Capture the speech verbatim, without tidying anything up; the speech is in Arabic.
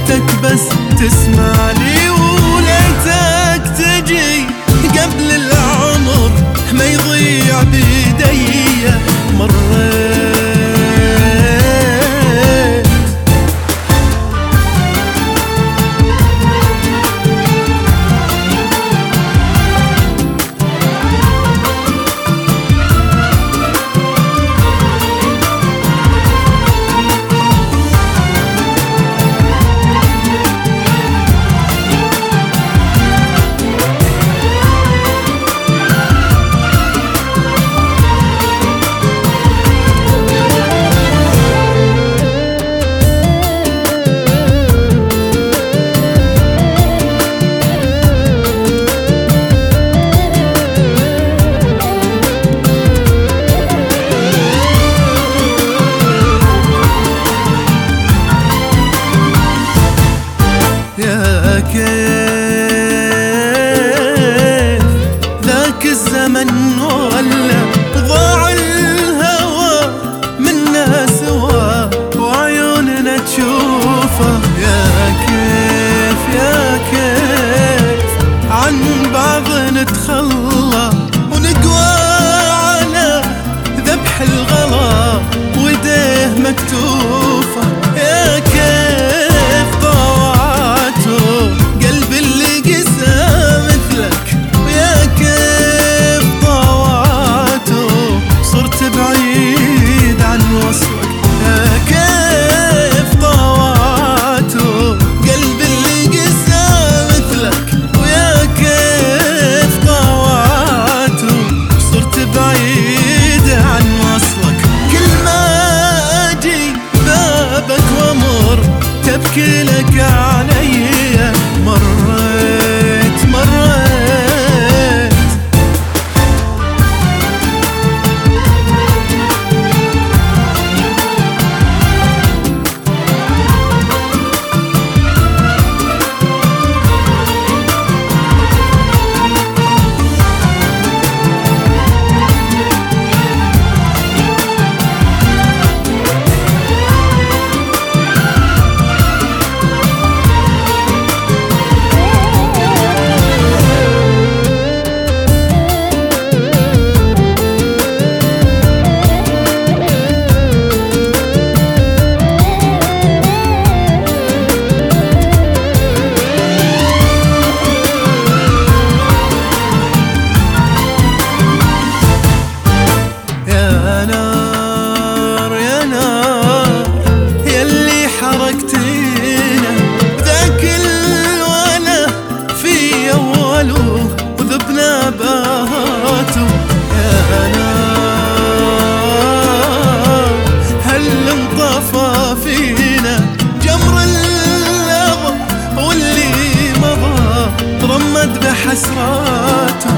ليتك بس تسمع لي، وليتك تجي قبل العمر ما يضيع بيدي. مريت يا كيف ذاك الزمن ولا ضاع الهوى منا سوا وعيوننا تشوفه. يا كيف يا كيف عن بعض نتخلى ونقوى على ذبح الغلا ويديه مكتوفة. يا كيف ضاعته قلبي اللي قسى مثلك، ويا كيف ضاعته صرت بعيد عن وصلك. يا كيف ضاعته قلبي اللي قسى مثلك، ويا كيف ضاعته صرت بعيد عن وصلك. كل ما اجي بابك وامر تبكي لك علي. مريت مريت وذبنا بهاته. يا نار هل انطفى فينا جمر اللظى واللي مضى رمد بحسراته.